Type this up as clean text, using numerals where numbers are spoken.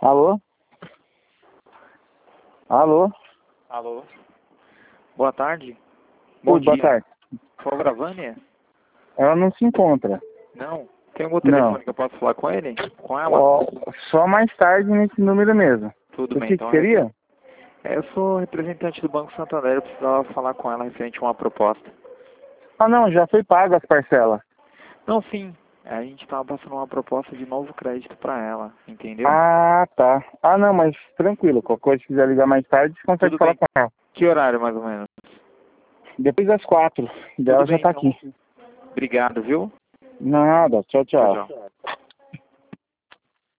Alô? Alô? Alô? Boa tarde. Bom Oi, boa dia. tarde. Por favor, a Vânia? Ela não se encontra. Não. Tem algum Não. telefone que eu posso falar com ele? Com ela? Ó, só mais tarde nesse número mesmo. Tudo O bem, que então. seria? Eu sou representante do Banco Santander, eu precisava falar com ela referente a uma proposta. Ah, não, já foi pago as parcelas. Não, sim. A gente estava passando uma proposta de novo crédito para ela, entendeu? Ah, tá. Ah, não, mas tranquilo. Qualquer coisa, se quiser ligar mais tarde, você consegue Tudo falar bem. com ela. Que horário, mais ou menos? Depois das 4. Tudo Dela já bem, tá então. aqui. Obrigado, viu? Nada. Tchau, Tchau, tchau. tchau.